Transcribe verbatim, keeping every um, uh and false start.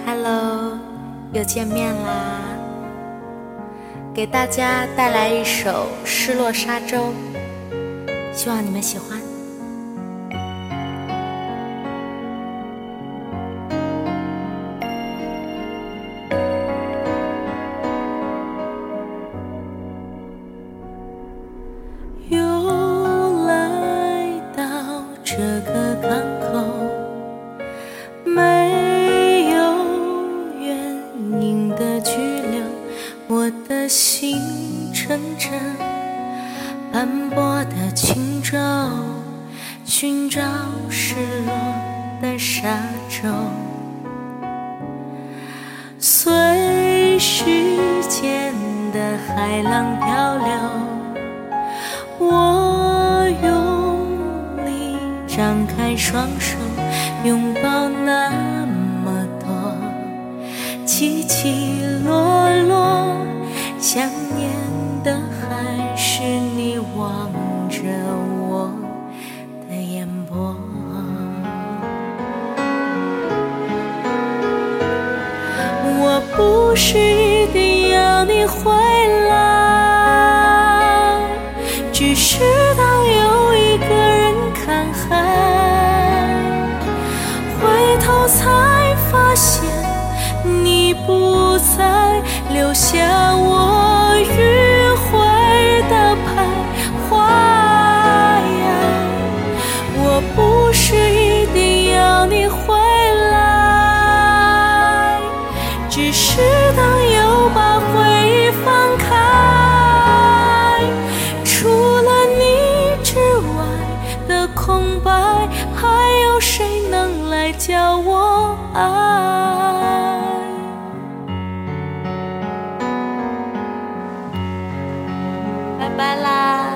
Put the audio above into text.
Hello， 又见面啦！给大家带来一首《失落沙洲》，希望你们喜欢。 又来到这个港口，没有原因的拘留，我的心乘着斑驳的轻舟，寻找失落的沙洲。随时间的海浪漂流，我用力张开双手，拥抱那么多起起落落，想念的还是你望着我的眼波。我不是一定要你回来，只是当有一个人看海，回头才发现你不在，留下我迂回的徘徊。我不是一定要你回来，只是当又把回忆放开，除了你之外的空白，还有谁能来教我爱？ 拜拜啦！